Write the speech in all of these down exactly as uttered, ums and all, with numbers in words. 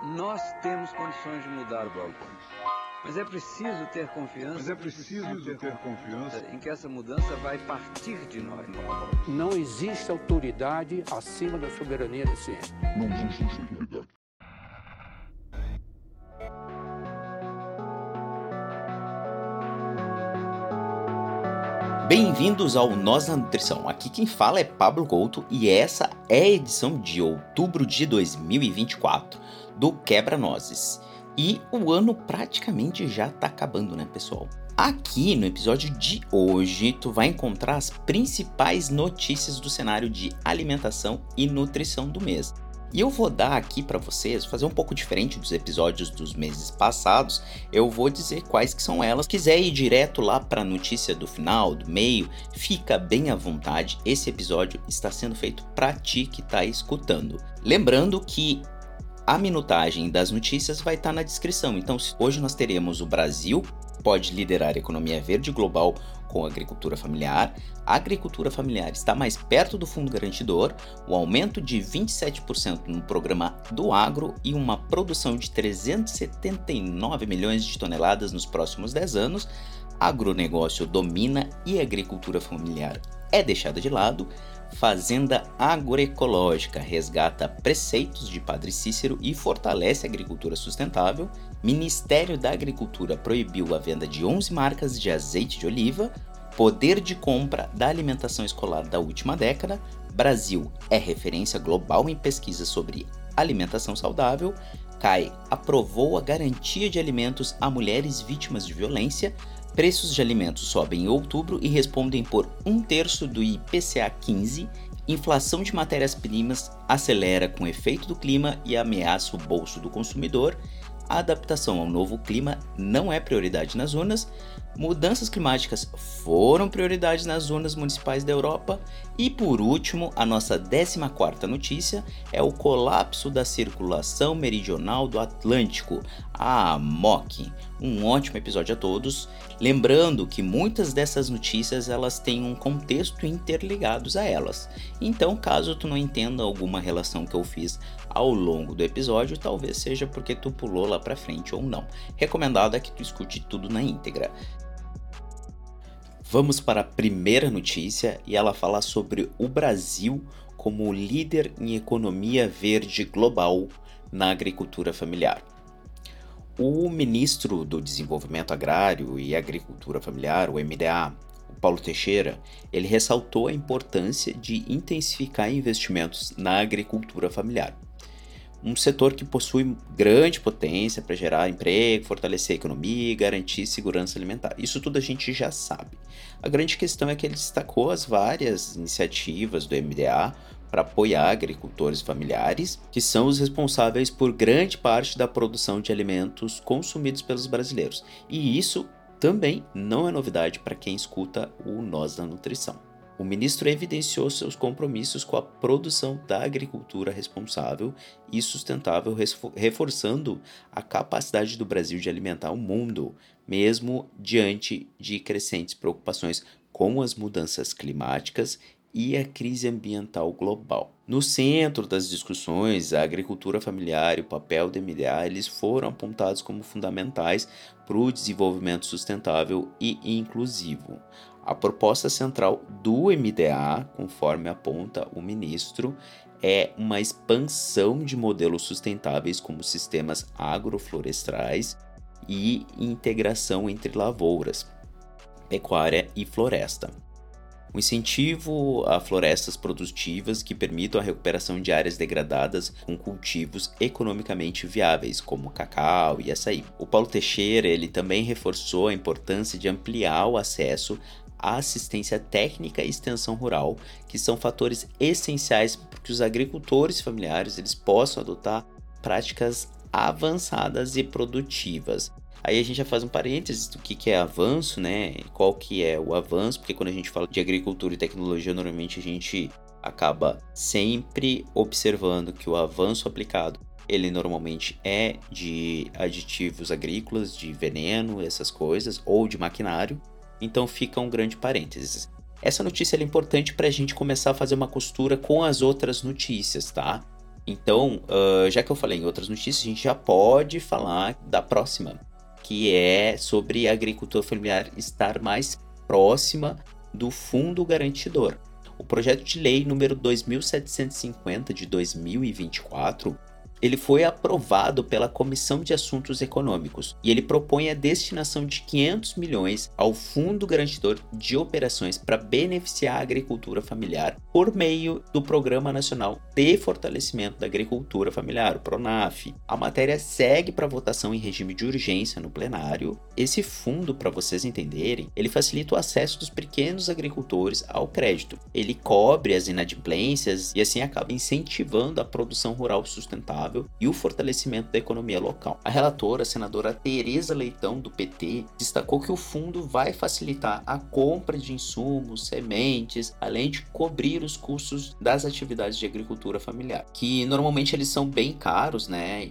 Nós temos condições de mudar o Brasil. Mas é preciso ter confiança. Mas é preciso ter, ter confiança em que essa mudança vai partir de nós. Não existe autoridade acima da soberania da ciência. Não existe autoridade. Bem-vindos ao Nós na Nutrição. Aqui quem fala é Pablo Couto e essa é a edição de outubro de dois mil e vinte e quatro do Quebra-Nozes. E o ano praticamente já tá acabando, né, pessoal? Aqui no episódio de hoje, tu vai encontrar as principais notícias do cenário de alimentação e nutrição do mês. E eu vou dar aqui para vocês, fazer um pouco diferente dos episódios dos meses passados, eu vou dizer quais que são elas. Se quiser ir direto lá para a notícia do final, do meio, fica bem à vontade. Esse episódio está sendo feito para ti que está escutando. Lembrando que a minutagem das notícias vai estar na descrição. Então, hoje nós teremos o Brasil pode liderar a economia verde global com a agricultura familiar. A agricultura familiar está mais perto do fundo garantidor, o aumento de vinte e sete por cento no programa do agro e uma produção de trezentos e setenta e nove milhões de toneladas nos próximos dez anos. Agronegócio domina e a agricultura familiar é deixada de lado. Fazenda agroecológica resgata preceitos de Padre Cícero e fortalece a agricultura sustentável. Ministério da Agricultura proibiu a venda de onze marcas de azeite de oliva. Poder de compra da alimentação escolar da última década. Brasil é referência global em pesquisa sobre alimentação saudável. C A I aprovou a garantia de alimentos a mulheres vítimas de violência. Preços de alimentos sobem em outubro e respondem por um terço do I P C A quinze. Inflação de matérias-primas acelera com o efeito do clima e ameaça o bolso do consumidor. A adaptação ao novo clima não é prioridade nas urnas. Mudanças climáticas foram prioridade nas urnas municipais da Europa. E por último, a nossa décima quarta notícia é o colapso da circulação meridional do Atlântico, a AMOC. Um ótimo episódio a todos. Lembrando que muitas dessas notícias elas têm um contexto interligados a elas. Então, caso tu não entenda alguma relação que eu fiz ao longo do episódio, talvez seja porque tu pulou lá pra frente ou não. Recomendado é que tu escute tudo na íntegra. Vamos para a primeira notícia e ela fala sobre o Brasil como líder em economia verde global na agricultura familiar. O ministro do Desenvolvimento Agrário e Agricultura Familiar, o M D A, o Paulo Teixeira, ele ressaltou a importância de intensificar investimentos na agricultura familiar. Um setor que possui grande potência para gerar emprego, fortalecer a economia e garantir segurança alimentar. Isso tudo a gente já sabe. A grande questão é que ele destacou as várias iniciativas do M D A para apoiar agricultores familiares, que são os responsáveis por grande parte da produção de alimentos consumidos pelos brasileiros. E isso também não é novidade para quem escuta o Nós da Nutrição. O ministro evidenciou seus compromissos com a produção da agricultura responsável e sustentável, reforçando a capacidade do Brasil de alimentar o mundo, mesmo diante de crescentes preocupações com as mudanças climáticas e a crise ambiental global. No centro das discussões, a agricultura familiar e o papel do M D A eles foram apontados como fundamentais para o desenvolvimento sustentável e inclusivo. A proposta central do M D A, conforme aponta o ministro, é uma expansão de modelos sustentáveis como sistemas agroflorestais e integração entre lavouras, pecuária e floresta. O incentivo a florestas produtivas que permitam a recuperação de áreas degradadas com cultivos economicamente viáveis, como cacau e açaí. O Paulo Teixeira ele também reforçou a importância de ampliar o acesso à assistência técnica e extensão rural, que são fatores essenciais para que os agricultores familiares eles possam adotar práticas avançadas e produtivas. Aí a gente já faz um parênteses do que, que é avanço, né? Qual que é o avanço, porque quando a gente fala de agricultura e tecnologia, normalmente a gente acaba sempre observando que o avanço aplicado, ele normalmente é de aditivos agrícolas, de veneno, essas coisas, ou de maquinário. Então fica um grande parênteses. Essa notícia é importante para a gente começar a fazer uma costura com as outras notícias, tá? Então, uh, já que eu falei em outras notícias, a gente já pode falar da próxima, que é sobre a agricultura familiar estar mais próxima do fundo garantidor. O projeto de lei número dois mil setecentos e cinquenta de dois mil e vinte e quatro, ele foi aprovado pela Comissão de Assuntos Econômicos e ele propõe a destinação de quinhentos milhões ao Fundo Garantidor de Operações para beneficiar a agricultura familiar por meio do Programa Nacional de Fortalecimento da Agricultura Familiar, o PRONAF. A matéria segue para votação em regime de urgência no plenário. Esse fundo, para vocês entenderem, ele facilita o acesso dos pequenos agricultores ao crédito. Ele cobre as inadimplências e assim acaba incentivando a produção rural sustentável e o fortalecimento da economia local. A relatora, a senadora Tereza Leitão, do P T, destacou que o fundo vai facilitar a compra de insumos, sementes, além de cobrir os custos das atividades de agricultura familiar, que normalmente eles são bem caros, né?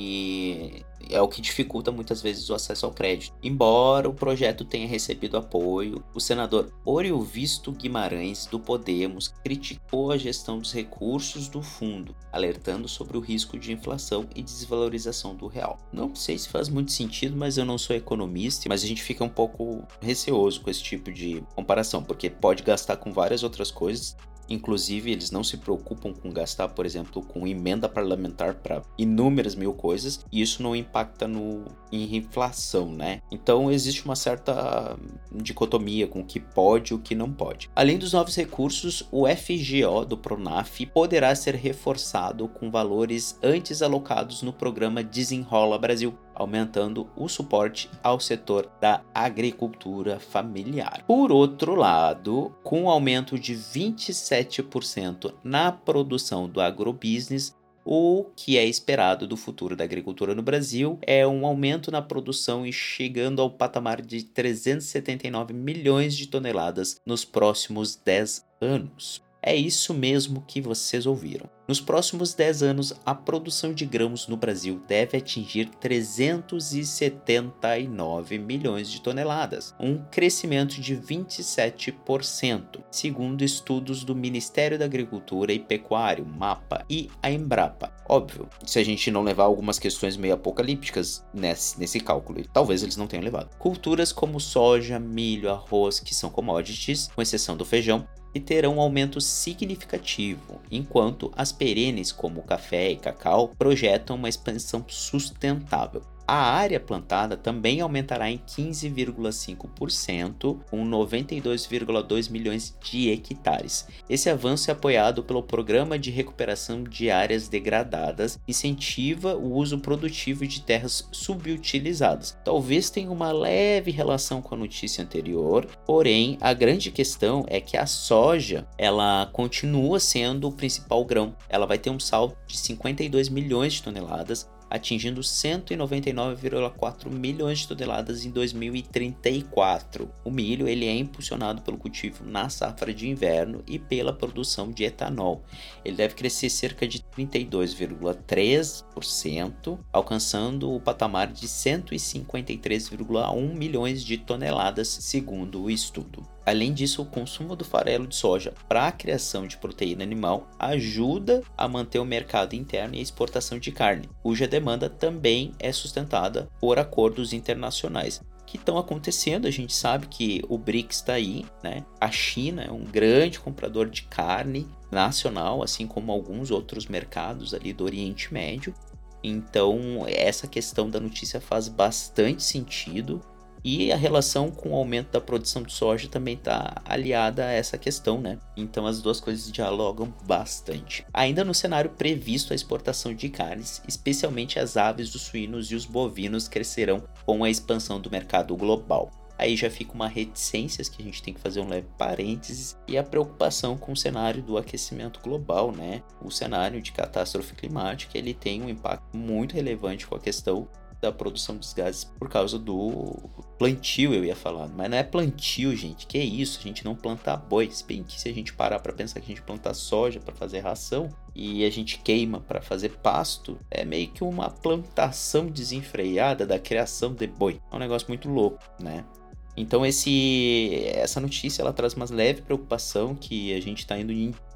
E é o que dificulta muitas vezes o acesso ao crédito. Embora o projeto tenha recebido apoio, o senador Oriovisto Guimarães, do Podemos, criticou a gestão dos recursos do fundo, alertando sobre o risco de inflação e desvalorização do real. Não sei se faz muito sentido, mas eu não sou economista, mas a gente fica um pouco receoso com esse tipo de comparação, porque pode gastar com várias outras coisas. Inclusive, eles não se preocupam com gastar, por exemplo, com emenda parlamentar para inúmeras mil coisas, e isso não impacta no, em inflação, né? Então, existe uma certa dicotomia com o que pode e o que não pode. Além dos novos recursos, o F G O do PRONAF poderá ser reforçado com valores antes alocados no programa Desenrola Brasil, aumentando o suporte ao setor da agricultura familiar. Por outro lado, com o aumento de vinte e sete por cento na produção do agrobusiness, o que é esperado do futuro da agricultura no Brasil é um aumento na produção e chegando ao patamar de trezentos e setenta e nove milhões de toneladas nos próximos dez anos. É isso mesmo que vocês ouviram. Nos próximos dez anos, a produção de grãos no Brasil deve atingir trezentos e setenta e nove milhões de toneladas, um crescimento de vinte e sete por cento, segundo estudos do Ministério da Agricultura e Pecuária, MAPA, e a Embrapa. Óbvio, se a gente não levar algumas questões meio apocalípticas nesse, nesse cálculo, e talvez eles não tenham levado. Culturas como soja, milho, arroz, que são commodities, com exceção do feijão, e terão um aumento significativo, enquanto as perenes como café e cacau projetam uma expansão sustentável. A área plantada também aumentará em quinze vírgula cinco por cento, com noventa e dois vírgula dois milhões de hectares. Esse avanço é apoiado pelo Programa de Recuperação de Áreas Degradadas, incentiva o uso produtivo de terras subutilizadas. Talvez tenha uma leve relação com a notícia anterior, porém a grande questão é que a soja, ela continua sendo o principal grão. Ela vai ter um salto de cinquenta e dois milhões de toneladas, atingindo cento e noventa e nove vírgula quatro milhões de toneladas em dois mil e trinta e quatro. O milho ele é impulsionado pelo cultivo na safra de inverno e pela produção de etanol. Ele deve crescer cerca de trinta e dois vírgula três por cento, alcançando o patamar de cento e cinquenta e três vírgula um milhões de toneladas, segundo o estudo. Além disso, o consumo do farelo de soja para a criação de proteína animal ajuda a manter o mercado interno e a exportação de carne, cuja demanda também é sustentada por acordos internacionais que estão acontecendo. A gente sabe que o BRICS está aí, né? A China é um grande comprador de carne nacional, assim como alguns outros mercados ali do Oriente Médio. Então, essa questão da notícia faz bastante sentido. E a relação com o aumento da produção de soja também está aliada a essa questão, né? Então as duas coisas dialogam bastante. Ainda no cenário previsto, a exportação de carnes, especialmente as aves, os suínos e os bovinos, crescerão com a expansão do mercado global. Aí já fica uma reticência que a gente tem que fazer um leve parênteses, e a preocupação com o cenário do aquecimento global, né? O cenário de catástrofe climática, ele tem um impacto muito relevante com a questão da produção dos gases por causa do plantio, eu ia falar, mas não é plantio, gente, que é isso, a gente não planta boi, se bem que se a gente parar para pensar que a gente planta soja para fazer ração e a gente queima para fazer pasto, é meio que uma plantação desenfreada da criação de boi, é um negócio muito louco, né? Então esse, essa notícia ela traz uma leve preocupação que a gente está indo em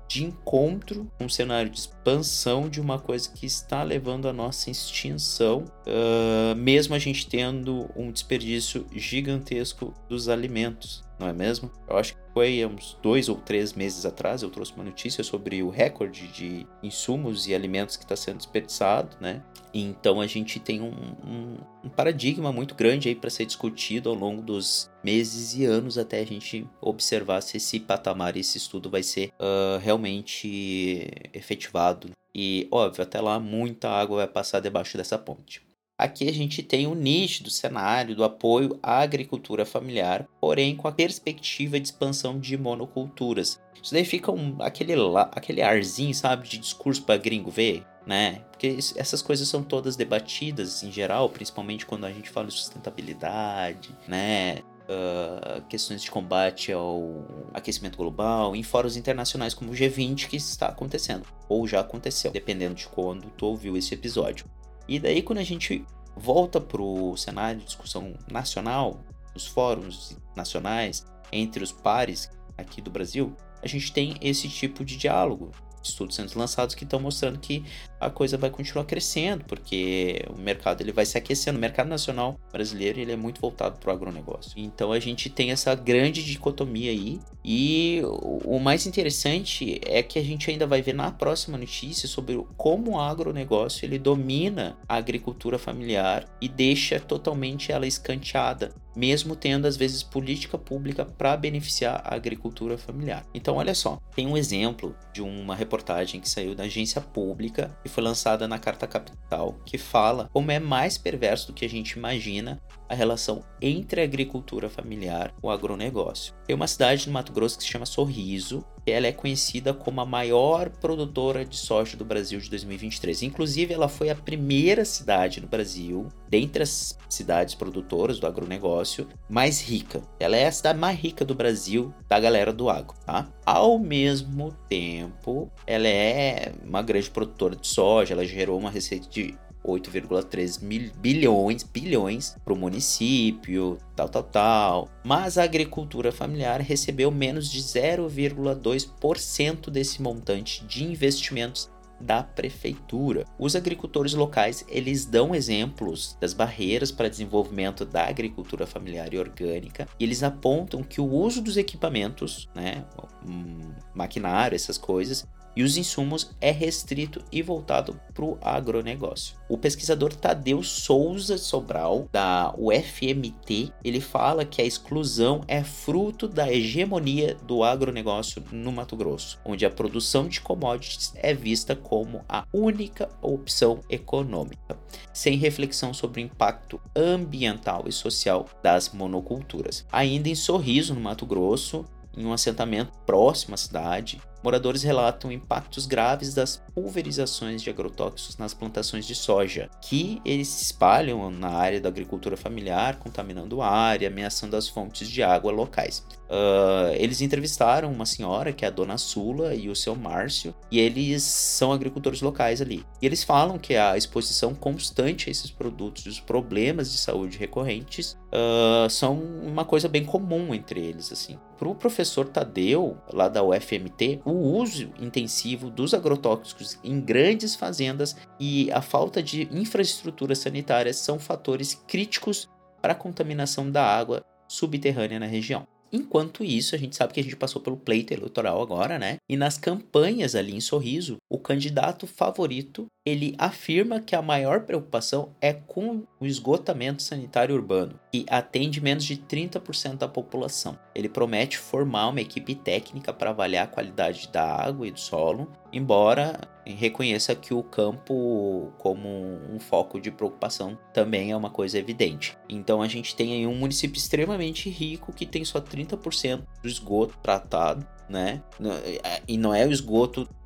de encontro, um cenário de expansão de uma coisa que está levando à nossa extinção, uh, mesmo a gente tendo um desperdício gigantesco dos alimentos, não é mesmo? Eu acho que foi há uns dois ou três meses atrás, eu trouxe uma notícia sobre o recorde de insumos e alimentos que está sendo desperdiçado, né? Então a gente tem um, um, um paradigma muito grande aí para ser discutido ao longo dos meses e anos até a gente observar se esse patamar, esse estudo vai ser uh, realmente efetivado. E, óbvio, até lá muita água vai passar debaixo dessa ponte. Aqui a gente tem o nítido cenário do apoio à agricultura familiar, porém com a perspectiva de expansão de monoculturas. Isso daí fica um, aquele, aquele arzinho, sabe, de discurso para gringo ver, né? Porque isso, essas coisas são todas debatidas em geral, principalmente quando a gente fala de sustentabilidade, né? Uh, questões de combate ao aquecimento global, em fóruns internacionais como o G vinte, que está acontecendo, ou já aconteceu, dependendo de quando tu ouviu esse episódio. E daí, quando a gente volta para o cenário de discussão nacional, nos fóruns nacionais, entre os pares aqui do Brasil, a gente tem esse tipo de diálogo. Estudos sendo lançados que estão mostrando que a coisa vai continuar crescendo, porque o mercado ele vai se aquecendo. O mercado nacional brasileiro ele é muito voltado para o agronegócio. Então a gente tem essa grande dicotomia aí. E o mais interessante é que a gente ainda vai ver na próxima notícia sobre como o agronegócio ele domina a agricultura familiar e deixa totalmente ela escanteada, mesmo tendo às vezes política pública para beneficiar a agricultura familiar. Então olha só, tem um exemplo de uma reportagem que saiu da agência pública e foi lançada na Carta Capital, que fala como é mais perverso do que a gente imagina a relação entre a agricultura familiar e o agronegócio. Tem uma cidade no Mato Grosso que se chama Sorriso, e ela é conhecida como a maior produtora de soja do Brasil de dois mil e vinte e três. Inclusive, ela foi a primeira cidade no Brasil, dentre as cidades produtoras do agronegócio, mais rica. Ela é a cidade mais rica do Brasil, da galera do agro, tá? Ao mesmo tempo, ela é uma grande produtora de soja, ela gerou uma receita de oito vírgula três mil bilhões, bilhões para o município, tal, tal, tal. Mas a agricultura familiar recebeu menos de zero vírgula dois por cento desse montante de investimentos da prefeitura. Os agricultores locais, eles dão exemplos das barreiras para desenvolvimento da agricultura familiar e orgânica, e eles apontam que o uso dos equipamentos, né, um, maquinário, essas coisas, e os insumos é restrito e voltado para o agronegócio. O pesquisador Tadeu Souza Sobral, da U F M T, ele fala que a exclusão é fruto da hegemonia do agronegócio no Mato Grosso, onde a produção de commodities é vista como a única opção econômica, sem reflexão sobre o impacto ambiental e social das monoculturas. Ainda em Sorriso, no Mato Grosso, em um assentamento próximo à cidade, moradores relatam impactos graves das pulverizações de agrotóxicos nas plantações de soja, que eles se espalham na área da agricultura familiar, contaminando a área, ameaçando as fontes de água locais. Uh, eles entrevistaram uma senhora, que é a Dona Sula, e o seu Márcio, e eles são agricultores locais ali. E eles falam que a exposição constante a esses produtos e os problemas de saúde recorrentes uh, são uma coisa bem comum entre eles, assim. Para o professor Tadeu, lá da U F M T, o uso intensivo dos agrotóxicos em grandes fazendas e a falta de infraestrutura sanitária são fatores críticos para a contaminação da água subterrânea na região. Enquanto isso, a gente sabe que a gente passou pelo pleito eleitoral agora, né? E nas campanhas ali em Sorriso, o candidato favorito, ele afirma que a maior preocupação é com o esgotamento sanitário urbano, que atende menos de trinta por cento da população. Ele promete formar uma equipe técnica para avaliar a qualidade da água e do solo, embora reconheça que o campo como um foco de preocupação também é uma coisa evidente. Então a gente tem aí um município extremamente rico que tem só trinta por cento do esgoto tratado, né? E não é o esgoto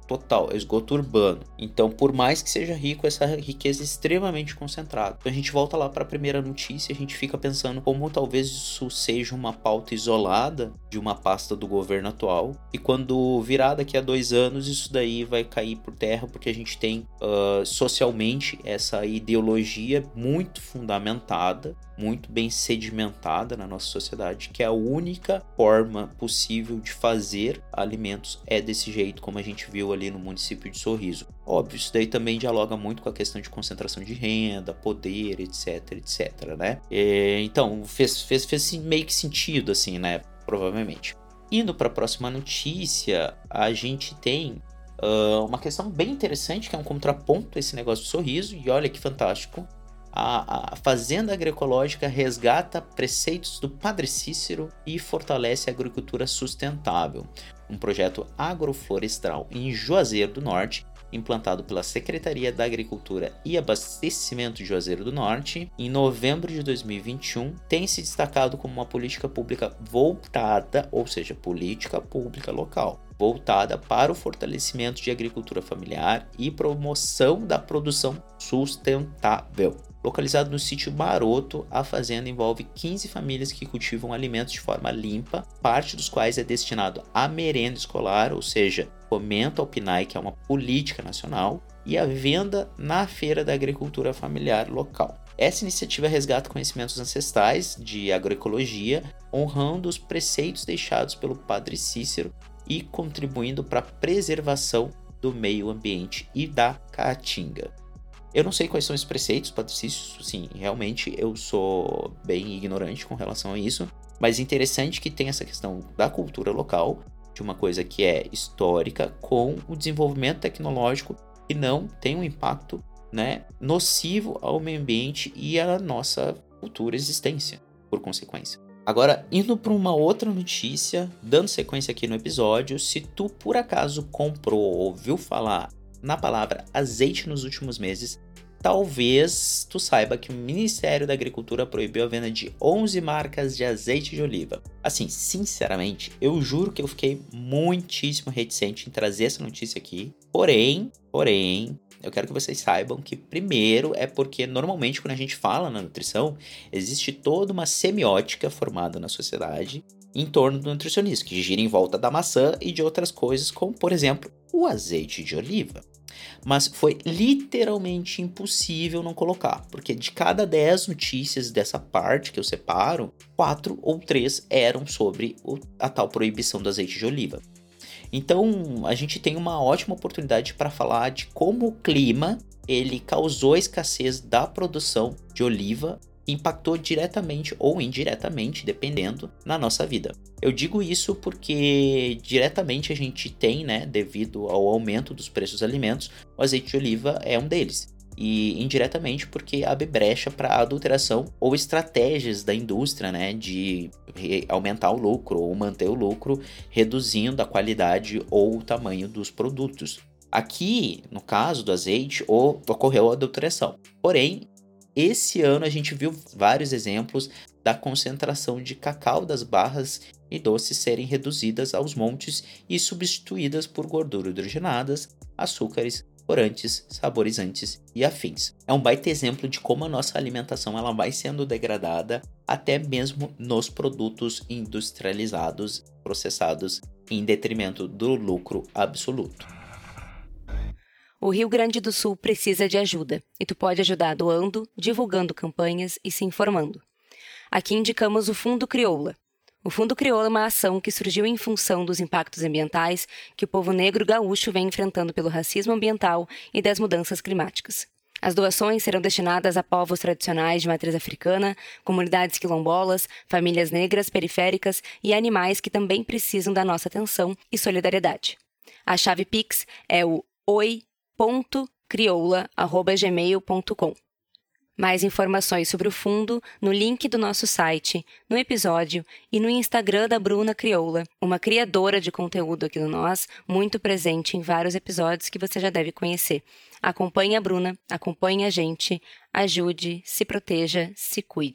total, é esgoto urbano. Então, por mais que seja rico, essa riqueza é extremamente concentrada. Então, a gente volta lá para a primeira notícia, a gente fica pensando como talvez isso seja uma pauta isolada de uma pasta do governo atual, e quando virar daqui a dois anos, isso daí vai cair por terra, porque a gente tem uh, socialmente essa ideologia muito fundamentada, muito bem sedimentada na nossa sociedade, que é a única forma possível de fazer alimentos é desse jeito, como a gente viu ali no município de Sorriso. Óbvio, isso daí também dialoga muito com a questão de concentração de renda, poder, etc, etc, né? E, então, fez, fez, fez meio que sentido, assim, né? Provavelmente. Indo para a próxima notícia, a gente tem uh, uma questão bem interessante, que é um contraponto a esse negócio de Sorriso, e olha que fantástico. A, a Fazenda Agroecológica resgata preceitos do Padre Cícero e fortalece a agricultura sustentável. Um projeto agroflorestal em Juazeiro do Norte, implantado pela Secretaria da Agricultura e Abastecimento de Juazeiro do Norte, em novembro de dois mil e vinte e um, tem se destacado como uma política pública voltada, ou seja, política pública local, voltada para o fortalecimento de agricultura familiar e promoção da produção sustentável. Localizado no sítio Maroto, a fazenda envolve quinze famílias que cultivam alimentos de forma limpa, parte dos quais é destinado à merenda escolar, ou seja, fomento ao P N A E, que é uma política nacional, e a venda na Feira da Agricultura Familiar local. Essa iniciativa resgata conhecimentos ancestrais de agroecologia, honrando os preceitos deixados pelo Padre Cícero e contribuindo para a preservação do meio ambiente e da caatinga. Eu não sei quais são os preceitos, Padre Cícero, sim, realmente eu sou bem ignorante com relação a isso, mas interessante que tem essa questão da cultura local, de uma coisa que é histórica, com o desenvolvimento tecnológico que não tem um impacto, né, nocivo ao meio ambiente e à nossa futura existência, por consequência. Agora, indo para uma outra notícia, dando sequência aqui no episódio, se tu por acaso comprou ou ouviu falar na palavra azeite nos últimos meses, talvez tu saiba que o Ministério da Agricultura proibiu a venda de onze marcas de azeite de oliva. Assim, sinceramente, eu juro que eu fiquei muitíssimo reticente em trazer essa notícia aqui. Porém, porém, eu quero que vocês saibam que primeiro é porque normalmente quando a gente fala na nutrição, existe toda uma semiótica formada na sociedade em torno do nutricionista, que gira em volta da maçã e de outras coisas, como por exemplo, o azeite de oliva. Mas foi literalmente impossível não colocar, porque de cada dez notícias dessa parte que eu separo, quatro ou três eram sobre a tal proibição do azeite de oliva. Então, a gente tem uma ótima oportunidade para falar de como o clima ele causou a escassez da produção de oliva, impactou diretamente ou indiretamente, dependendo, na nossa vida. Eu digo isso porque diretamente a gente tem, né, devido ao aumento dos preços dos alimentos, o azeite de oliva é um deles. E indiretamente porque abre brecha para adulteração ou estratégias da indústria, né, de aumentar o lucro ou manter o lucro, reduzindo a qualidade ou o tamanho dos produtos. Aqui, no caso do azeite, ocorreu a adulteração. Porém, esse ano a gente viu vários exemplos da concentração de cacau das barras e doces serem reduzidas aos montes e substituídas por gordura hidrogenadas, açúcares, corantes, saborizantes e afins. É um baita exemplo de como a nossa alimentação ela vai sendo degradada até mesmo nos produtos industrializados, processados, em detrimento do lucro absoluto. O Rio Grande do Sul precisa de ajuda, e tu pode ajudar doando, divulgando campanhas e se informando. Aqui indicamos o Fundo Crioula. O Fundo Crioula é uma ação que surgiu em função dos impactos ambientais que o povo negro gaúcho vem enfrentando pelo racismo ambiental e das mudanças climáticas. As doações serão destinadas a povos tradicionais de matriz africana, comunidades quilombolas, famílias negras periféricas e animais que também precisam da nossa atenção e solidariedade. A chave Pix é o oi ponto crioula arroba gmail ponto com. Mais informações sobre o fundo no link do nosso site, no episódio e no Instagram da Bruna Crioula, uma criadora de conteúdo aqui do Nós, muito presente em vários episódios que você já deve conhecer. Acompanhe a Bruna, acompanhe a gente, ajude, se proteja, se cuide.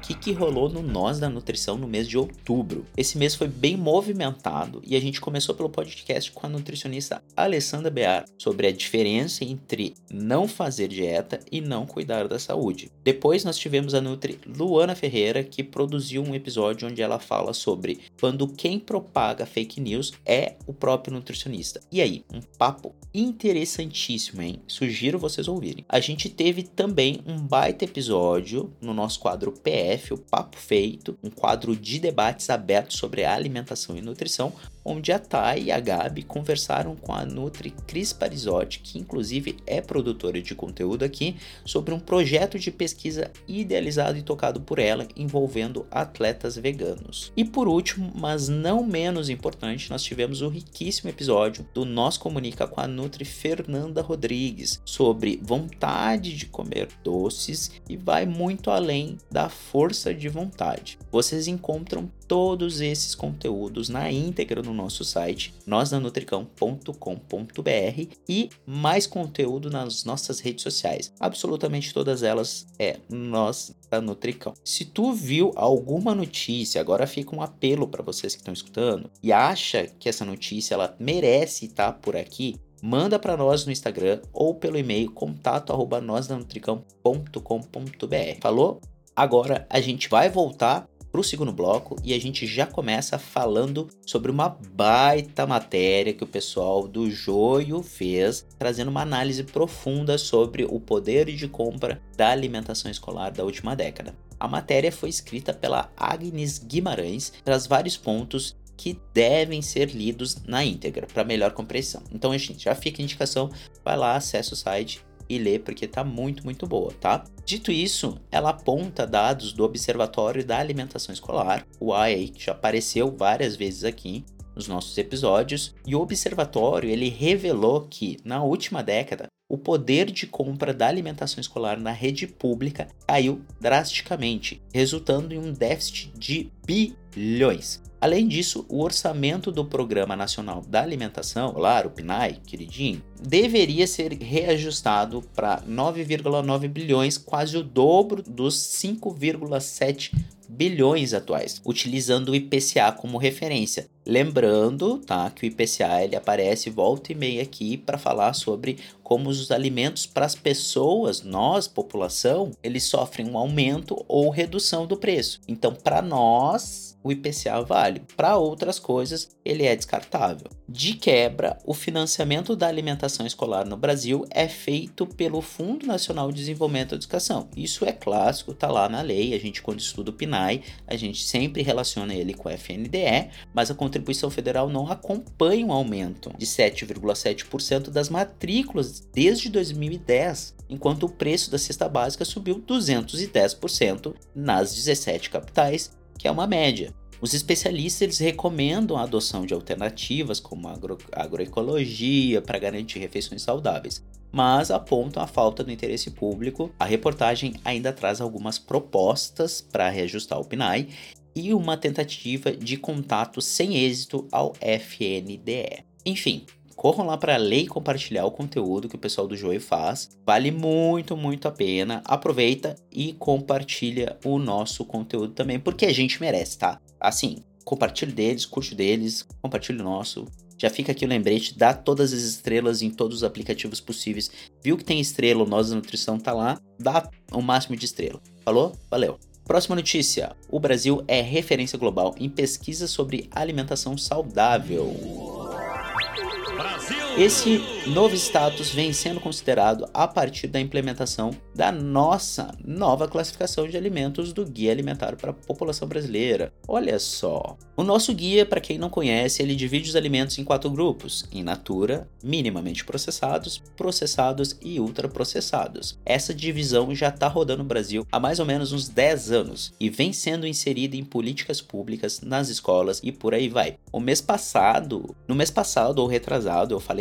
que, que rolou no Nós da Nutrição no mês de outubro. Esse mês foi bem movimentado e a gente começou pelo podcast com a nutricionista Alessandra Bear sobre a diferença entre não fazer dieta e não cuidar da saúde. Depois nós tivemos a Nutri Luana Ferreira, que produziu um episódio onde ela fala sobre quando quem propaga fake news é o próprio nutricionista. E aí, um papo interessantíssimo, hein? Sugiro vocês ouvirem. A gente teve também um baita episódio no nosso quadro P F, o Papo Feito, um quadro de debates abertos sobre alimentação e nutrição, onde a Thay e a Gabi conversaram com a Nutri Cris Parizotti, que inclusive é produtora de conteúdo aqui, sobre um projeto de pesquisa idealizado e tocado por ela, envolvendo atletas veganos. E por último, mas não menos importante, nós tivemos o riquíssimo episódio do Nós Comunica com a Nutri Fernanda Rodrigues, sobre vontade de comer doces e vai muito além da força de vontade. Vocês encontram todos esses conteúdos na íntegra no nosso site, nós da nutricão ponto com ponto b r, e mais conteúdo nas nossas redes sociais. Absolutamente todas elas é Nós da Nutricão. Se tu viu alguma notícia, agora fica um apelo para vocês que estão escutando, e acha que essa notícia ela merece estar por aqui, manda para nós no Instagram ou pelo e-mail contato arroba nós da nutricão ponto com ponto b r. Falou? Agora a gente vai voltar para o segundo bloco e a gente já começa falando sobre uma baita matéria que o pessoal do Joio fez, trazendo uma análise profunda sobre o poder de compra da alimentação escolar da última década. A matéria foi escrita pela Agnes Guimarães, traz vários pontos que devem ser lidos na íntegra para melhor compreensão. Então a gente já fica a indicação, vai lá, acessa o site e lê, porque tá muito, muito boa, tá? Dito isso, ela aponta dados do Observatório da Alimentação Escolar, o A I A, que já apareceu várias vezes aqui nos nossos episódios, e o observatório ele revelou que, na última década, o poder de compra da alimentação escolar na rede pública caiu drasticamente, resultando em um déficit de bilhões. Além disso, o orçamento do Programa Nacional da Alimentação, claro, o P N A E, queridinho, deveria ser reajustado para nove vírgula nove bilhões, quase o dobro dos cinco vírgula sete bilhões atuais, utilizando o I P C A como referência. Lembrando, tá, que o I P C A ele aparece volta e meia aqui para falar sobre como os alimentos para as pessoas, nós, população, eles sofrem um aumento ou redução do preço. Então, para nós, o I P C A vale. Para outras coisas, ele é descartável. De quebra, o financiamento da alimentação escolar no Brasil é feito pelo Fundo Nacional de Desenvolvimento da Educação. Isso é clássico, tá lá na lei. A gente, quando estuda o P N A E, a gente sempre relaciona ele com a F N D E, mas a contribuição federal não acompanha um aumento de sete vírgula sete por cento das matrículas desde dois mil e dez, enquanto o preço da cesta básica subiu duzentos e dez por cento nas dezessete capitais, que é uma média. Os especialistas eles recomendam a adoção de alternativas como a agro- agroecologia para garantir refeições saudáveis, mas apontam a falta do interesse público. A reportagem ainda traz algumas propostas para reajustar o P N A E e uma tentativa de contato sem êxito ao F N D E. Enfim, corram lá para ler e compartilhar o conteúdo que o pessoal do Joio faz. Vale muito, muito a pena. Aproveita e compartilha o nosso conteúdo também, porque a gente merece, tá? Assim, compartilhe deles, curte deles, compartilhe o nosso. Já fica aqui o lembrete, dá todas as estrelas em todos os aplicativos possíveis. Viu que tem estrela, o Nós da Nutrição tá lá, dá o máximo de estrela. Falou? Valeu! Próxima notícia. O Brasil é referência global em pesquisa sobre alimentação saudável. Esse novo status vem sendo considerado a partir da implementação da nossa nova classificação de alimentos do Guia Alimentar para a População Brasileira. Olha só! O nosso guia, para quem não conhece, ele divide os alimentos em quatro grupos: in natura, minimamente processados, processados e ultraprocessados. Essa divisão já está rodando no Brasil há mais ou menos uns dez anos e vem sendo inserida em políticas públicas, nas escolas e por aí vai. O mês passado, no mês passado ou retrasado, eu falei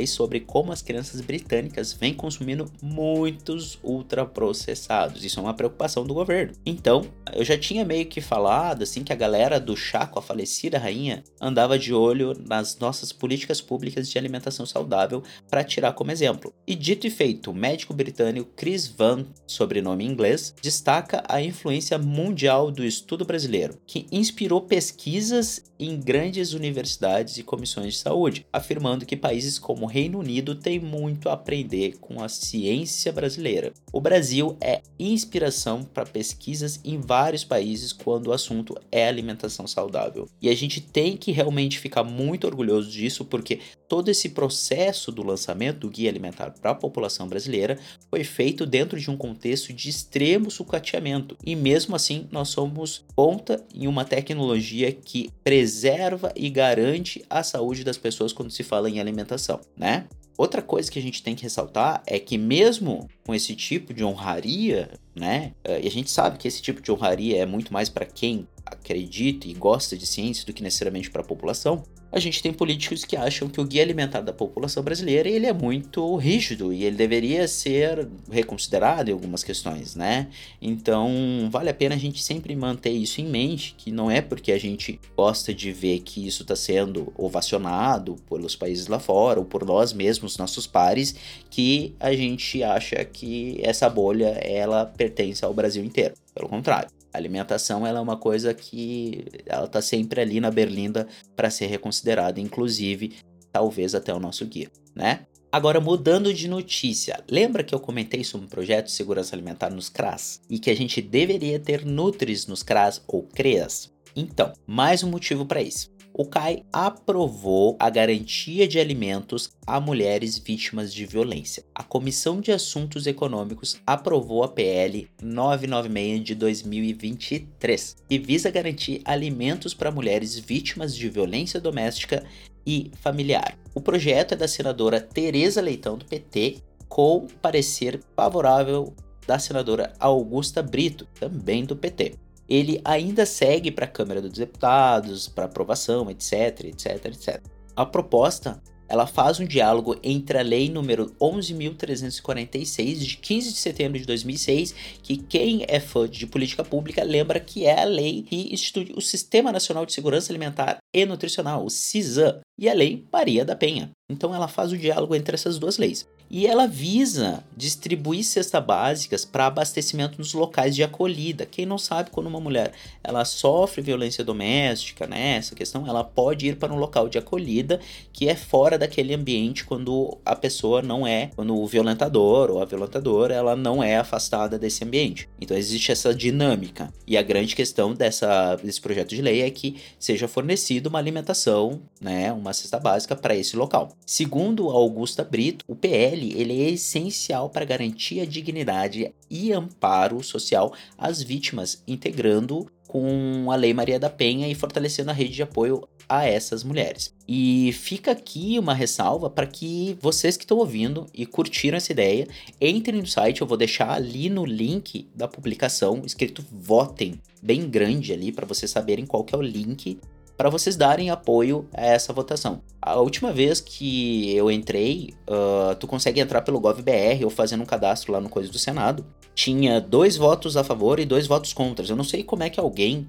falei sobre como as crianças britânicas vêm consumindo muitos ultraprocessados. Isso é uma preocupação do governo. Então, eu já tinha meio que falado assim que a galera do chá com a falecida rainha andava de olho nas nossas políticas públicas de alimentação saudável para tirar como exemplo. E dito e feito, o médico britânico Chris Van, sobrenome em inglês, destaca a influência mundial do estudo brasileiro, que inspirou pesquisas em grandes universidades e comissões de saúde, afirmando que países como o Reino Unido têm muito a aprender com a ciência brasileira. O Brasil é inspiração para pesquisas em vários países quando o assunto é alimentação saudável. E a gente tem que realmente ficar muito orgulhoso disso, porque todo esse processo do lançamento do Guia Alimentar para a população brasileira foi feito dentro de um contexto de extremo sucateamento. E mesmo assim, nós somos ponta em uma tecnologia que preserva e garante a saúde das pessoas quando se fala em alimentação, né? Outra coisa que a gente tem que ressaltar é que mesmo com esse tipo de honraria, né? E a gente sabe que esse tipo de honraria é muito mais para quem acredita e gosta de ciência do que necessariamente para a população. A gente tem políticos que acham que o Guia Alimentar da população brasileira ele é muito rígido e ele deveria ser reconsiderado em algumas questões, né? Então, vale a pena a gente sempre manter isso em mente, que não é porque a gente gosta de ver que isso está sendo ovacionado pelos países lá fora ou por nós mesmos, nossos pares, que a gente acha que essa bolha ela pertence ao Brasil inteiro. Pelo contrário. A alimentação ela é uma coisa que ela está sempre ali na berlinda para ser reconsiderada, inclusive, talvez até o nosso guia, né? Agora, mudando de notícia, lembra que eu comentei sobre um projeto de segurança alimentar nos C R A S? E que a gente deveria ter Nutris nos C R A S ou C R E A S? Então, mais um motivo para isso. O C A I aprovou a garantia de alimentos a mulheres vítimas de violência. A Comissão de Assuntos Econômicos aprovou a P L novecentos e noventa e seis de dois mil e vinte e três, que visa garantir alimentos para mulheres vítimas de violência doméstica e familiar. O projeto é da senadora Tereza Leitão, do P T, com parecer favorável da senadora Augusta Brito, também do P T. Ele ainda segue para a Câmara dos Deputados, para aprovação, etc, etc, etcétera. A proposta, ela faz um diálogo entre a Lei número onze mil trezentos e quarenta e seis, de quinze de setembro de dois mil e seis, que quem é fã de política pública lembra que é a lei que institui o Sistema Nacional de Segurança Alimentar e Nutricional, o CISAM, e a Lei Maria da Penha. Então ela faz o diálogo entre essas duas leis. E ela visa distribuir cestas básicas para abastecimento nos locais de acolhida. Quem não sabe, quando uma mulher ela sofre violência doméstica, né, essa questão, ela pode ir para um local de acolhida que é fora daquele ambiente quando a pessoa não é, quando o violentador ou a violentadora, ela não é afastada desse ambiente. Então existe essa dinâmica. E a grande questão dessa, desse projeto de lei é que seja fornecida uma alimentação, né, uma cesta básica para esse local. Segundo a Augusta Brito, o P L ele é essencial para garantir a dignidade e amparo social às vítimas, integrando com a Lei Maria da Penha e fortalecendo a rede de apoio a essas mulheres. E fica aqui uma ressalva para que vocês que estão ouvindo e curtiram essa ideia, entrem no site, eu vou deixar ali no link da publicação, escrito votem, bem grande ali, para vocês saberem qual que é o link, para vocês darem apoio a essa votação. A última vez que eu entrei, uh, tu consegue entrar pelo GovBR ou fazendo um cadastro lá no Coisa do Senado. Tinha dois votos a favor e dois votos contra. Eu não sei como é que alguém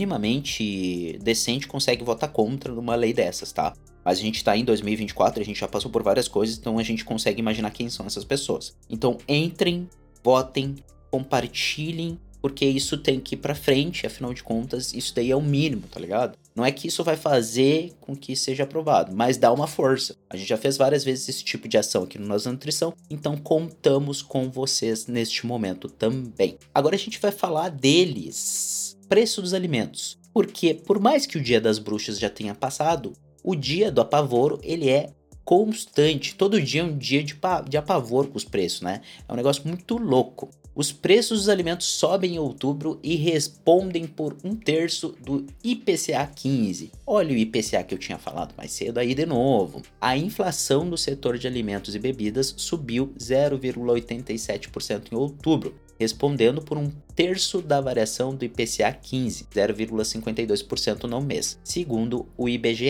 minimamente decente consegue votar contra numa lei dessas, tá? Mas a gente tá em dois mil e vinte e quatro, a gente já passou por várias coisas, então a gente consegue imaginar quem são essas pessoas. Então entrem, votem, compartilhem, porque isso tem que ir pra frente, afinal de contas, isso daí é o mínimo, tá ligado? Não é que isso vai fazer com que seja aprovado, mas dá uma força. A gente já fez várias vezes esse tipo de ação aqui no Nossa Nutrição, então contamos com vocês neste momento também. Agora a gente vai falar deles. Preço dos alimentos. Porque, por mais que o Dia das Bruxas já tenha passado, o Dia do Apavoro, ele é constante. Todo dia é um dia de, pa- de apavoro com os preços, né? É um negócio muito louco. Os preços dos alimentos sobem em outubro e respondem por um terço do I P C A quinze. Olha o I P C A que eu tinha falado mais cedo aí de novo. A inflação do setor de alimentos e bebidas subiu zero vírgula oitenta e sete por cento em outubro, respondendo por um terço da variação do I P C A quinze, zero vírgula cinquenta e dois por cento no mês, segundo o I B G E.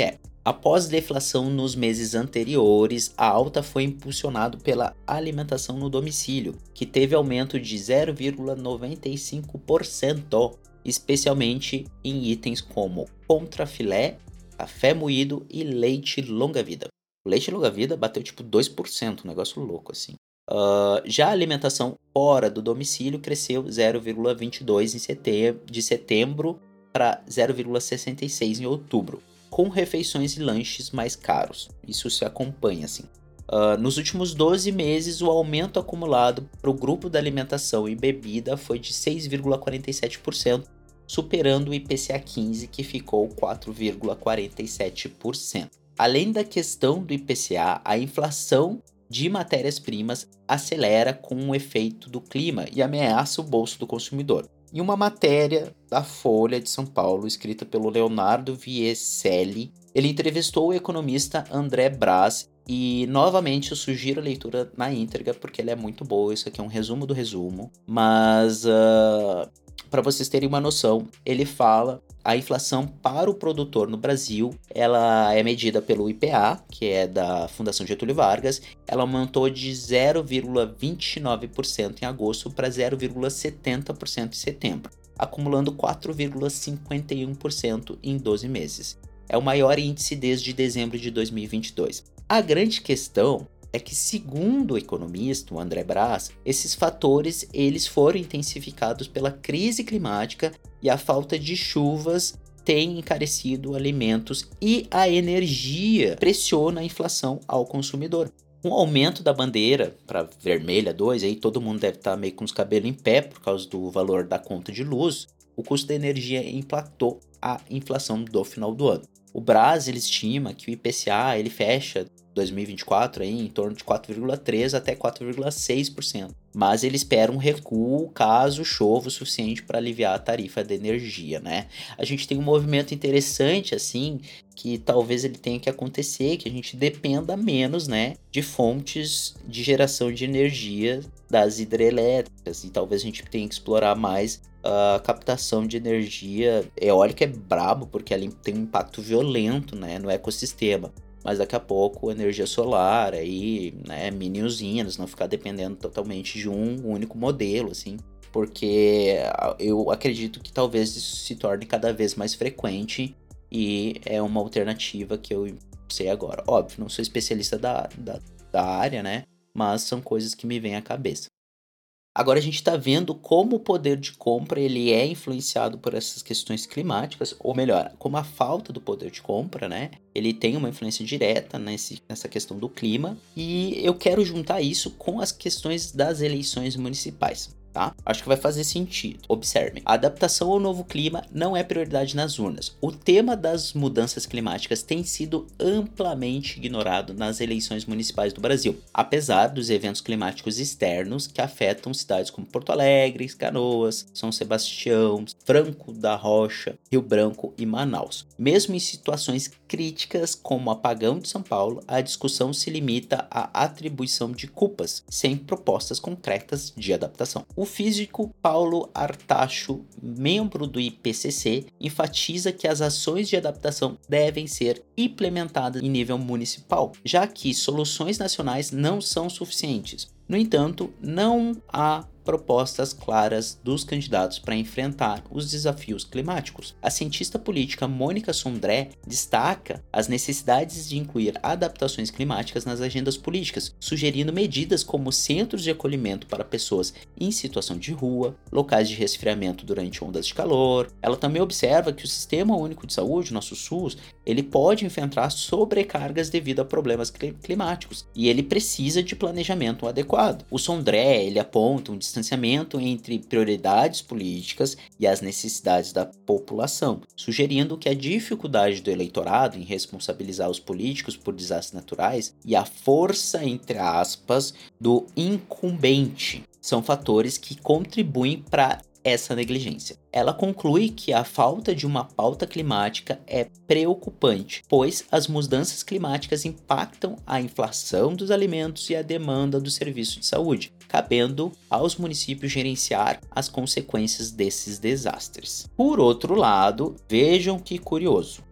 Após deflação nos meses anteriores, a alta foi impulsionada pela alimentação no domicílio, que teve aumento de zero vírgula noventa e cinco por cento, especialmente em itens como contrafilé, café moído e leite longa-vida. O leite longa-vida bateu tipo dois por cento, um negócio louco assim. Uh, já a alimentação fora do domicílio cresceu zero vírgula vinte e dois por cento em setembro, de setembro para zero vírgula sessenta e seis por cento em outubro, com refeições e lanches mais caros. Isso se acompanha assim. Uh, nos últimos doze meses, o aumento acumulado para o grupo da alimentação e bebida foi de seis vírgula quarenta e sete por cento, superando o I P C A quinze, que ficou quatro vírgula quarenta e sete por cento. Além da questão do I P C A, a inflação de matérias-primas acelera com o efeito do clima e ameaça o bolso do consumidor. Em uma matéria da Folha de São Paulo, escrita pelo Leonardo Vieselli, ele entrevistou o economista André Braz e, novamente, eu sugiro a leitura na íntegra, porque ela é muito boa. Isso aqui é um resumo do resumo. Mas, uh, para vocês terem uma noção, ele fala a inflação para o produtor no Brasil, ela é medida pelo I P A, que é da Fundação Getúlio Vargas. Ela aumentou de zero vírgula vinte e nove por cento em agosto para zero vírgula setenta por cento em setembro, acumulando quatro vírgula cinquenta e um por cento em doze meses. É o maior índice desde dezembro de dois mil e vinte e dois. A grande questão é que, segundo o economista, o André Braz, esses fatores eles foram intensificados pela crise climática e a falta de chuvas tem encarecido alimentos e a energia pressiona a inflação ao consumidor. Com o aumento da bandeira para vermelha dois, aí todo mundo deve estar meio com os cabelos em pé por causa do valor da conta de luz, o custo da energia impactou a inflação do final do ano. O Braz ele estima que o I P C A ele fecha dois mil e vinte e quatro aí, em torno de quatro vírgula três por cento até quatro vírgula seis por cento, mas ele espera um recuo caso chova o suficiente para aliviar a tarifa da energia, né? A gente tem um movimento interessante assim, que talvez ele tenha que acontecer, que a gente dependa menos, né, de fontes de geração de energia das hidrelétricas, e talvez a gente tenha que explorar mais a captação de energia eólica. É brabo, porque ela tem um impacto violento, né, no ecossistema. Mas daqui a pouco energia solar, aí, né, mini usinas, não ficar dependendo totalmente de um único modelo, assim. Porque eu acredito que talvez isso se torne cada vez mais frequente e é uma alternativa que eu sei agora. Óbvio, não sou especialista da, da, da área, né, mas são coisas que me vêm à cabeça. Agora a gente está vendo como o poder de compra ele é influenciado por essas questões climáticas, ou melhor, como a falta do poder de compra, né? Ele tem uma influência direta nesse, nessa questão do clima, e eu quero juntar isso com as questões das eleições municipais. Tá? Acho que vai fazer sentido. Observem, a adaptação ao novo clima não é prioridade nas urnas. O tema das mudanças climáticas tem sido amplamente ignorado nas eleições municipais do Brasil, apesar dos eventos climáticos externos que afetam cidades como Porto Alegre, Canoas, São Sebastião, Franco da Rocha, Rio Branco e Manaus. Mesmo em situações críticas como o apagão de São Paulo, a discussão se limita à atribuição de culpas, sem propostas concretas de adaptação. O físico Paulo Artacho, membro do I P C C, enfatiza que as ações de adaptação devem ser implementadas em nível municipal, já que soluções nacionais não são suficientes. No entanto, não há propostas claras dos candidatos para enfrentar os desafios climáticos. A cientista política Mônica Sondré destaca as necessidades de incluir adaptações climáticas nas agendas políticas, sugerindo medidas como centros de acolhimento para pessoas em situação de rua, locais de resfriamento durante ondas de calor. Ela também observa que o Sistema Único de Saúde, nosso SUS, ele pode enfrentar sobrecargas devido a problemas climáticos e ele precisa de planejamento adequado. O Sondré ele aponta um distanciamento entre prioridades políticas e as necessidades da população, sugerindo que a dificuldade do eleitorado em responsabilizar os políticos por desastres naturais e a força, entre aspas, do incumbente são fatores que contribuem para essa negligência. Ela conclui que a falta de uma pauta climática é preocupante, pois as mudanças climáticas impactam a inflação dos alimentos e a demanda do serviço de saúde, cabendo aos municípios gerenciar as consequências desses desastres. Por outro lado, vejam que curioso,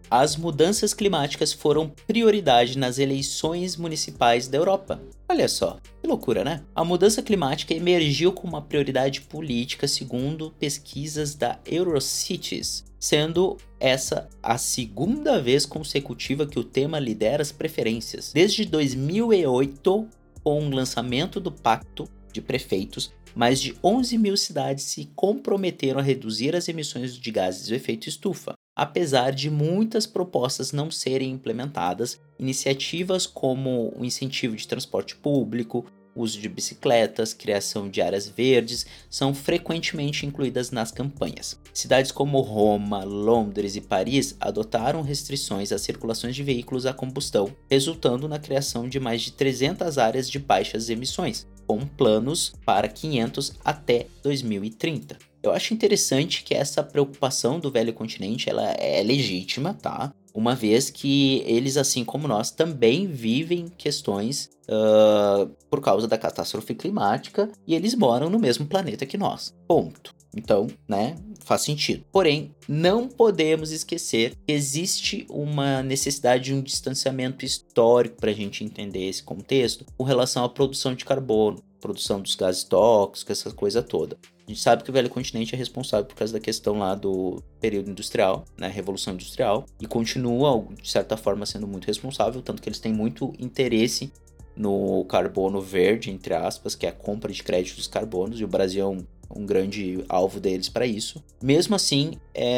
as mudanças climáticas foram prioridade nas eleições municipais da Europa. Olha só, que loucura, né? A mudança climática emergiu como uma prioridade política segundo pesquisas da Eurocities, sendo essa a segunda vez consecutiva que o tema lidera as preferências. Desde dois mil e oito, com o lançamento do Pacto de Prefeitos, mais de onze mil cidades se comprometeram a reduzir as emissões de gases de efeito estufa. Apesar de muitas propostas não serem implementadas, iniciativas como o incentivo de transporte público, uso de bicicletas, criação de áreas verdes são frequentemente incluídas nas campanhas. Cidades como Roma, Londres e Paris adotaram restrições às circulações de veículos a combustão, resultando na criação de mais de trezentas áreas de baixas emissões, com planos para quinhentas até dois mil e trinta. Eu acho interessante que essa preocupação do velho continente ela é legítima, tá? Uma vez que eles, assim como nós, também vivem questões uh, por causa da catástrofe climática e eles moram no mesmo planeta que nós. Ponto. Então, né, faz sentido. Porém, não podemos esquecer que existe uma necessidade de um distanciamento histórico para a gente entender esse contexto com relação à produção de carbono, produção dos gases tóxicos, essa coisa toda. A gente sabe que o velho continente é responsável por causa da questão lá do período industrial, né, Revolução Industrial, e continua, de certa forma, sendo muito responsável, tanto que eles têm muito interesse no carbono verde, entre aspas, que é a compra de crédito dos carbonos, e o Brasil é um, um grande alvo deles para isso. Mesmo assim,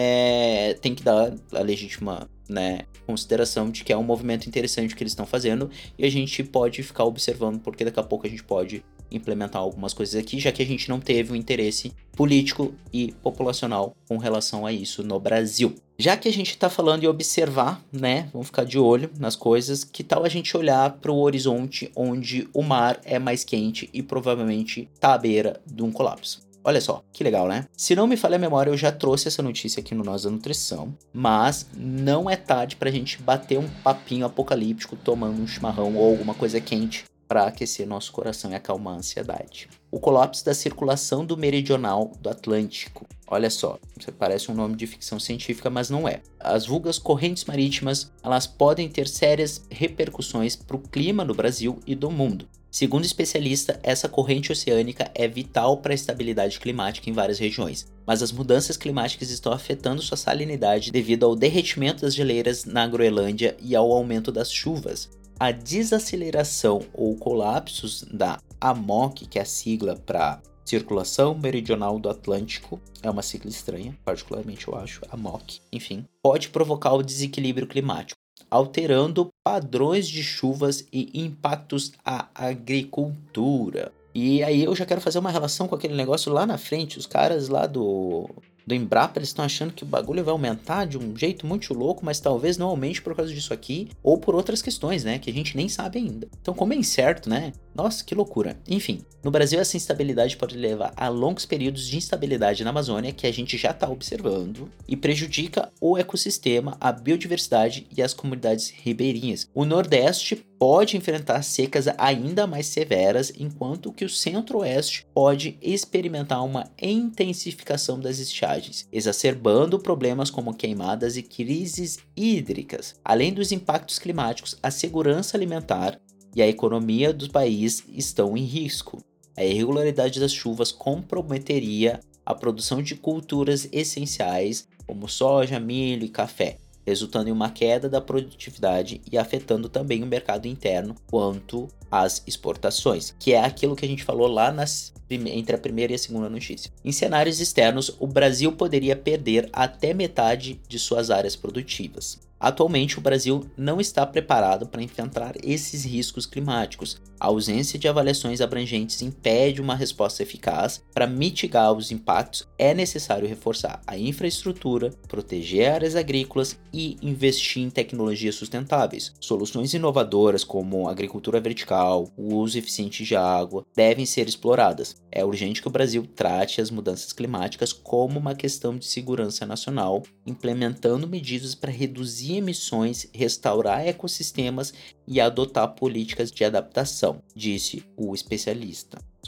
é, tem que dar a legítima, né, consideração de que é um movimento interessante que eles estão fazendo, e a gente pode ficar observando, porque daqui a pouco a gente pode implementar algumas coisas aqui, já que a gente não teve um interesse político e populacional com relação a isso no Brasil. Já que a gente está falando em observar, né, vamos ficar de olho nas coisas, que tal a gente olhar para o horizonte onde o mar é mais quente e provavelmente está à beira de um colapso? Olha só, que legal, né? Se não me falha a memória, eu já trouxe essa notícia aqui no Nós da Nutrição, mas não é tarde pra gente bater um papinho apocalíptico tomando um chimarrão ou alguma coisa quente para aquecer nosso coração e acalmar a ansiedade. O colapso da circulação do meridional do Atlântico. Olha só, isso parece um nome de ficção científica, mas não é. As vulgas correntes marítimas, elas podem ter sérias repercussões para o clima no Brasil e do mundo. Segundo especialista, essa corrente oceânica é vital para a estabilidade climática em várias regiões, mas as mudanças climáticas estão afetando sua salinidade devido ao derretimento das geleiras na Groenlândia e ao aumento das chuvas. A desaceleração ou colapsos da A M O C, que é a sigla para Circulação Meridional do Atlântico, é uma sigla estranha, particularmente eu acho, A M O C, enfim, pode provocar o desequilíbrio climático, alterando padrões de chuvas e impactos à agricultura. E aí eu já quero fazer uma relação com aquele negócio lá na frente, os caras lá do... do Embrapa, eles estão achando que o bagulho vai aumentar de um jeito muito louco, mas talvez não aumente por causa disso aqui, ou por outras questões, né, que a gente nem sabe ainda. Então, como é incerto, né, nossa, que loucura. Enfim, no Brasil essa instabilidade pode levar a longos períodos de instabilidade na Amazônia, que a gente já está observando, e prejudica o ecossistema, a biodiversidade e as comunidades ribeirinhas. O Nordeste pode enfrentar secas ainda mais severas, enquanto que o Centro-Oeste pode experimentar uma intensificação das estiagens, exacerbando problemas como queimadas e crises hídricas. Além dos impactos climáticos, a segurança alimentar e a economia do país estão em risco. A irregularidade das chuvas comprometeria a produção de culturas essenciais como soja, milho e café, resultando em uma queda da produtividade e afetando também o mercado interno quanto às exportações, que é aquilo que a gente falou lá nas, entre a primeira e a segunda notícia. Em cenários externos, o Brasil poderia perder até metade de suas áreas produtivas. Atualmente, o Brasil não está preparado para enfrentar esses riscos climáticos. A ausência de avaliações abrangentes impede uma resposta eficaz. Para mitigar os impactos, é necessário reforçar a infraestrutura, proteger áreas agrícolas e investir em tecnologias sustentáveis. Soluções inovadoras como agricultura vertical, o uso eficiente de água, devem ser exploradas. É urgente que o Brasil trate as mudanças climáticas como uma questão de segurança nacional, implementando medidas para reduzir emissões, restaurar ecossistemas e adotar políticas de adaptação, disse o especialista.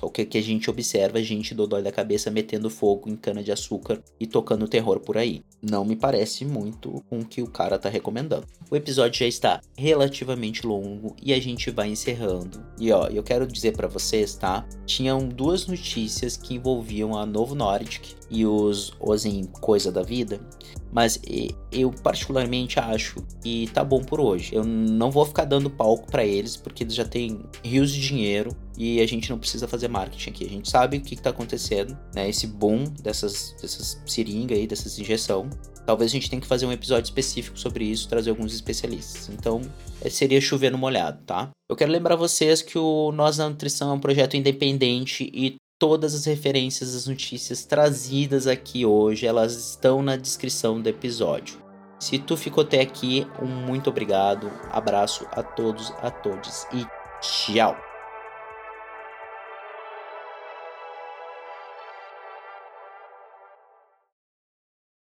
Só que o que a gente observa é gente dodói da cabeça metendo fogo em cana de açúcar e tocando terror por aí. Não me parece muito com o que o cara tá recomendando. O episódio já está relativamente longo e a gente vai encerrando. E ó, eu quero dizer pra vocês, tá? Tinham duas notícias que envolviam a Novo Nordisk e os Ozin Coisa da Vida. Mas eu particularmente acho que tá bom por hoje. Eu não vou ficar dando palco pra eles, porque eles já têm rios de dinheiro e a gente não precisa fazer marketing aqui. A gente sabe o que, que tá acontecendo, né? Esse boom dessas, dessas seringas aí, dessas injeção. Talvez a gente tenha que fazer um episódio específico sobre isso, trazer alguns especialistas. Então, seria chover no molhado, tá? Eu quero lembrar vocês que o Nós na Nutrição é um projeto independente e todas as referências às notícias trazidas aqui hoje, elas estão na descrição do episódio. Se tu ficou até aqui, um muito obrigado, abraço a todos, a todos e tchau!